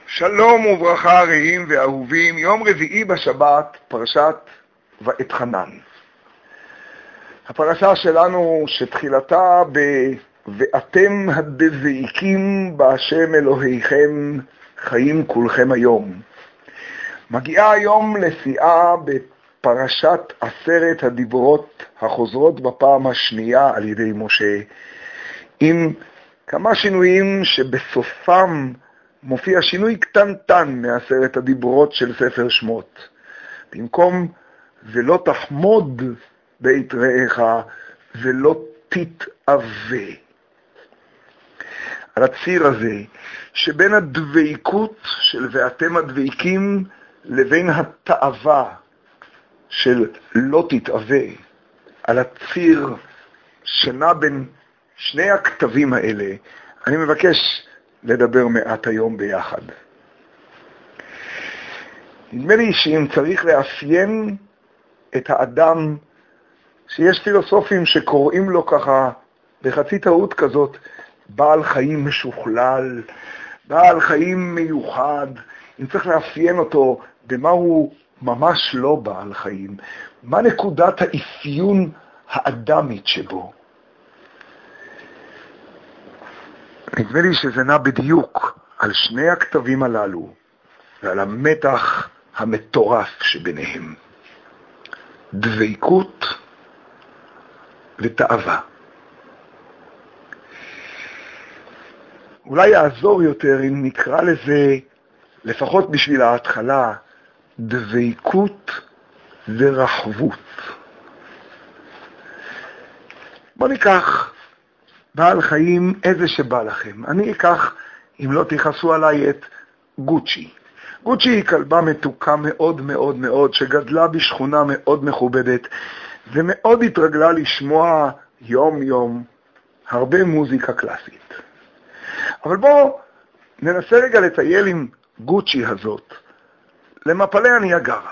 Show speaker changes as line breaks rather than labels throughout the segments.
שלום וברכה רעים ואהובים, יום רביעי בשבת, פרשת ואתחנן. הפרשה שלנו שתחילתה ואתם הדבקים בהשם אלוהיכם חיים כולכם היום. מגיעה היום לשיאה בפרשת 10 הדיברות החוזרות בפעם השנייה על ידי משה, עם כמה שינויים שבסופם מופיע שינוי קטנטן מ10 הדיברות של ספר שמות. במקום ולא תחמוד בית רעך ולא תתאווה. על הציר הזה שבין הדבקות של ואתם הדבקים לבין התאווה של לא תתאווה, על הציר שנע בין שני הכתבים האלה, אני מבקש לדבר מעט היום ביחד. נדמה לי שאם צריך לאפיין את האדם, שיש פילוסופים שקוראים לו ככה בחצי טעות כזאת, בעל חיים משוכלל, בעל חיים מיוחד, אם צריך לאפיין אותו במה הוא ממש לא בעל חיים, מה נקודת האפיון האדמית שבו? נדמה לי שזה נע בדיוק על שני הכתבים הללו ועל המתח המטורף שביניהם. דבקות ותאווה. אולי יעזור יותר אם נקרא לזה, לפחות בשביל ההתחלה, דבקות ורחבות. בוא ניקח בעל חיים איזה שבא לכם. אני אקח, אם לא תיחסו עליי, את גוצ'י. גוצ'י היא כלבה מתוקה מאוד מאוד מאוד, שגדלה בשכונה מאוד מכובדת, ומאוד התרגלה לשמוע יום יום הרבה מוזיקה קלאסית. אבל בואו ננסה רגע לטייל עם גוצ'י הזאת למפלי הניאגרה.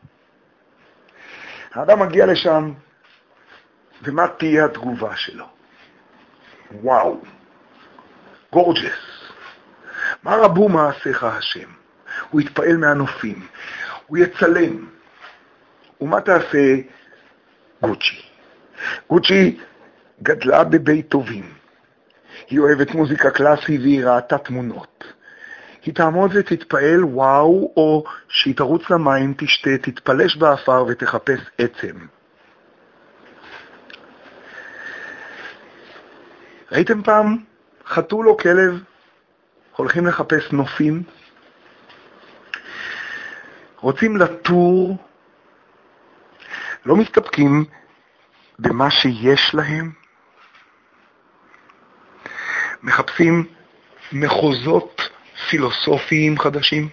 האדם מגיע לשם, ומה תהיה התגובה שלו? וואו, גורג'ס. מה רבו מעשיך השם? הוא יתפעל מהנופים, הוא יצלם. ומה תעשה גוצ'י? גוצ'י גדלה בבית טובים. היא אוהבת מוזיקה קלאסית והיא ראתה תמונות. היא תעמוד ותתפעל וואו, או שהיא תרוץ למים, תשתה, תתפלש באפר ותחפש עצם. ראיתם פעם חתול או כלב הולכים לחפש נופים? רוצים לטור, לא מסתפקים במה שיש להם, מחפשים מחוזות פילוסופיים חדשים.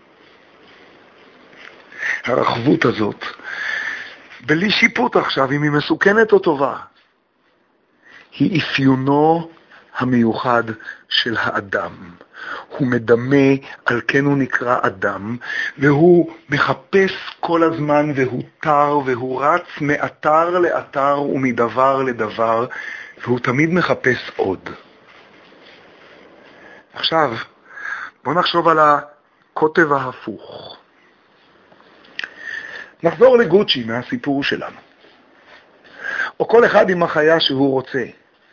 הרחבות הזאת, בלי שיפוט עכשיו אם היא מסוכנת או טובה, היא אפיונו המיוחד של האדם. הוא מדמה, על כן הוא נקרא אדם, והוא מחפש כל הזמן, והוא תר, והוא רץ מאתר לאתר ומדבר לדבר, והוא תמיד מחפש עוד. עכשיו, בואו נחשוב על הקוטב ההפוך. נחזור לגוצ'י מהסיפור שלנו. או כל אחד עם החיה שהוא רוצה.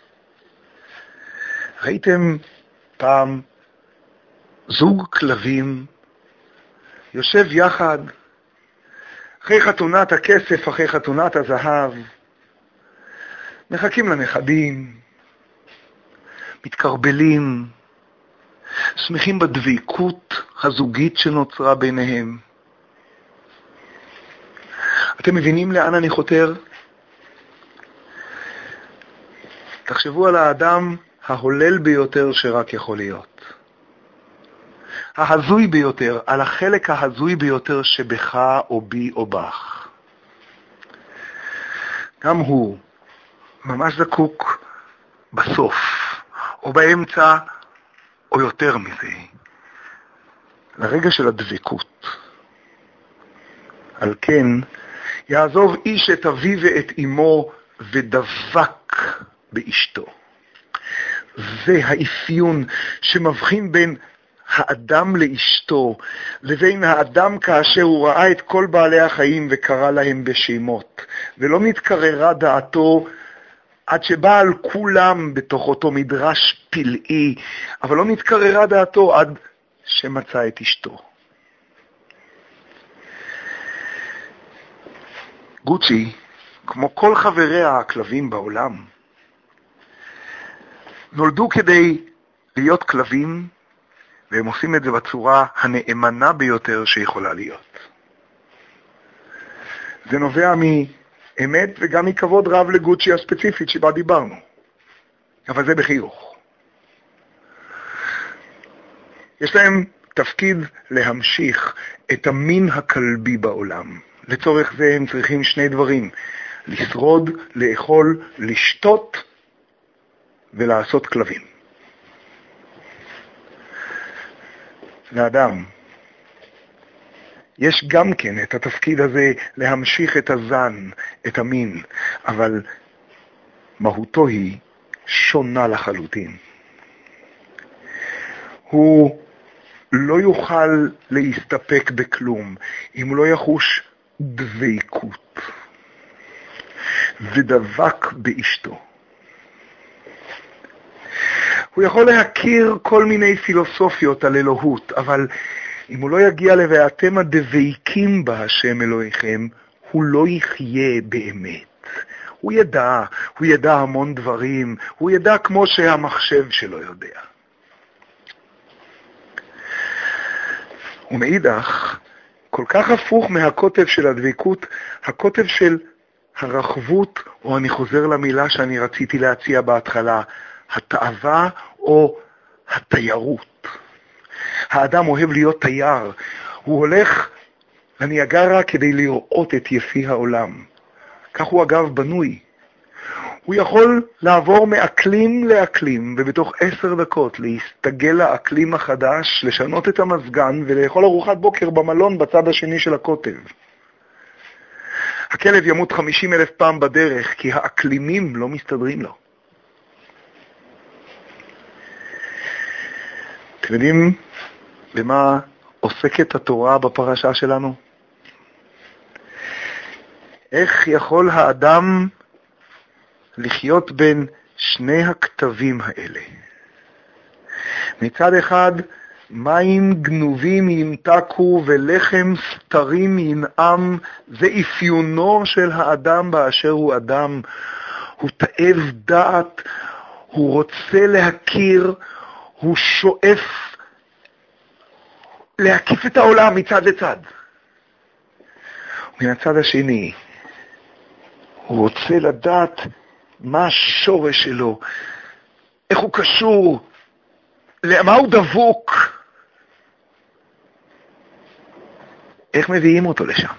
ראיתם פעם זוג כלבים יושב יחד אחרי חתונת הכסף, אחרי חתונת הזהב, מחכים לנכדים, מתקרבלים, שמחים בדביקות הזוגית שנוצרה ביניהם. אתם מבינים לאן אני חותר? תחשבו על האדם ההולל ביותר שרק יכול להיות. ההזוי ביותר, על החלק ההזוי ביותר שבך או בי או בך. גם הוא ממש זקוק בסוף, או באמצע, או יותר מזה, לרגע של הדבקות. על כן, יעזוב איש את אביו ואת אמו ודבק באשתו. זה האפיון שמבחין בין האדם לאשתו, לבין האדם כאשר הוא ראה את כל בעלי החיים וקרא להם בשמות, ולא נתקררה דעתו עד שבא על כולם בתוך אותו מדרש פלאי, אבל לא נתקררה דעתו עד שמצא את אשתו. גוצ'י, כמו כל חבריה הכלבים בעולם, נולדו כדי להיות כלבים, והם עושים את זה בצורה הנאמנה ביותר שיכולה להיות. זה נובע מאמת וגם מכבוד רב לגוצ'י הספציפית שבה דיברנו. אבל זה בחיוך. יש להם תפקיד להמשיך את המין הכלבי בעולם. לצורך זה הם צריכים שני דברים: לשרוד, לאכול, לשתות ולעשות כלבים. לאדם יש גם כן את התפקיד הזה להמשיך את הזן, את המין, אבל מהותו היא שונה לחלוטין. הוא לא יוכל להסתפק בכלום אם הוא לא יחוש דבקות ודבק באשתו. הוא יכול להכיר כל מיני פילוסופיות על אלוהות, אבל אם הוא לא יגיע ל"ואתם הדבקים בה השם אלוהיכם", הוא לא יחיה באמת. הוא ידע המון דברים, הוא ידע כמו שהמחשב שלו יודע. ומאידך, כל כך הפוך מהקוטב של הדבקות, הקוטב של הרחבות, או אני חוזר למילה שאני רציתי להציע בהתחלה, התאווה או התיירות. האדם אוהב להיות תייר, הוא הולך לניאגרה כדי לראות את יפי העולם. כך הוא אגב בנוי. הוא יכול לעבור מאקלים לאקלים, ובתוך 10 דקות להסתגל לאקלים החדש, לשנות את המזגן ולאכול ארוחת בוקר במלון בצד השני של הקוטב. הכלב ימות 50,000 פעם בדרך, כי האקלימים לא מסתדרים לו. אתם יודעים במה עוסקת התורה בפרשה שלנו? איך יכול האדם לחיות בין שני הכתבים האלה? מצד אחד, מים גנובים ימתקו ולחם סתרים ינעם, זה אפיונו של האדם באשר הוא אדם. הוא תאב דעת, הוא רוצה להכיר, הוא שואף להקיף את העולם מצד לצד. מן הצד השני, הוא רוצה לדעת מה השורש שלו, איך הוא קשור, למה הוא דבוק, איך מביאים אותו לשם.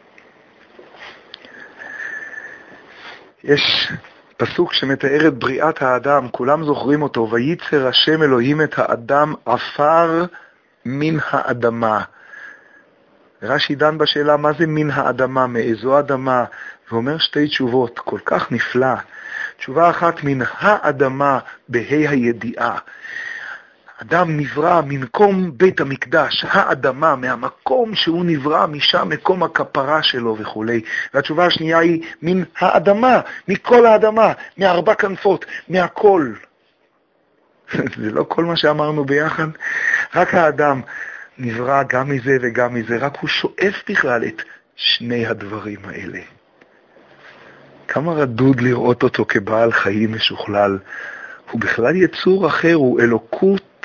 יש פסוק שמתאר את בריאת האדם, כולם זוכרים אותו, וייצר השם אלוהים את האדם עפר מן האדמה. רש"י דן בשאלה מה זה מן האדמה, מאיזו אדמה, ואומר שתי תשובות כל כך נפלא. תשובה אחת, מן האדמה בה"א הידיעה. אדם נברא ממקום בית המקדש, האדמה, מהמקום שהוא נברא, משם מקום הכפרה שלו וכו'. והתשובה השנייה היא מן האדמה, מכל האדמה, מארבע כנפות, מהכל. זה לא כל מה שאמרנו ביחד, רק האדם נברא גם מזה וגם מזה, רק הוא שואף בכלל את שני הדברים האלה. כמה רדוד לראות אותו כבעל חיים משוכלל. הוא בכלל יצור אחר, הוא אלוקות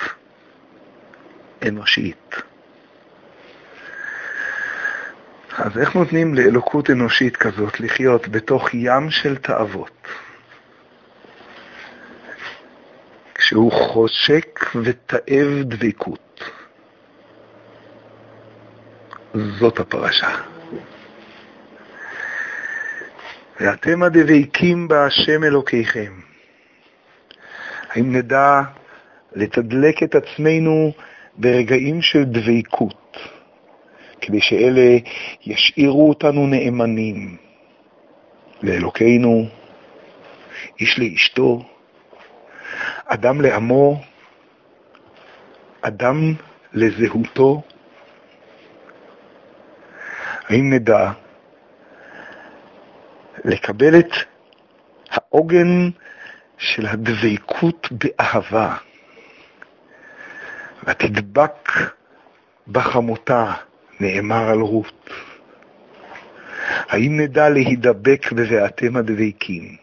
אנושית. אז איך נותנים לאלוקות אנושית כזאת לחיות בתוך ים של תאוות? כשהוא חושק ותאב דבקות. זאת הפרשה. ואתם הדבקים בהשם אלוקיכם. האם נדע לתדלק את עצמנו ברגעים של דבקות, כדי שאלה ישאירו אותנו נאמנים לאלוקינו, איש לאשתו, אדם לעמו, אדם לזהותו? האם נדע לקבל את העוגן של הדבקות באהבה, ותדבק בחמותה, נאמר על רות? האם נדע להידבק ב"ואתם הדבקים",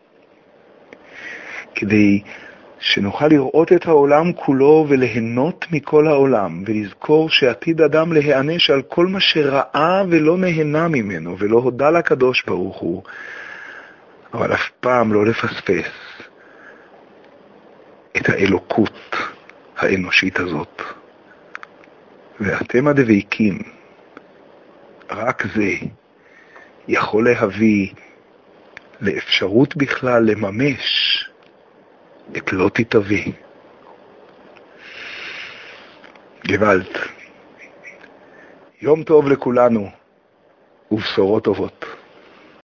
כדי שנוכל לראות את העולם כולו וליהנות מכל העולם, ולזכור שעתיד אדם להיענש על כל מה שראה ולא נהנה ממנו, ולא הודע לקדוש ברוך הוא, אבל אף פעם לא לפספס את האלוקות האנושית הזאת. ואתם הדבקים, רק זה יכול להביא לאפשרות בכלל לממש את לא תתאבי. גוואלד. יום טוב לכולנו ובשורות טובות.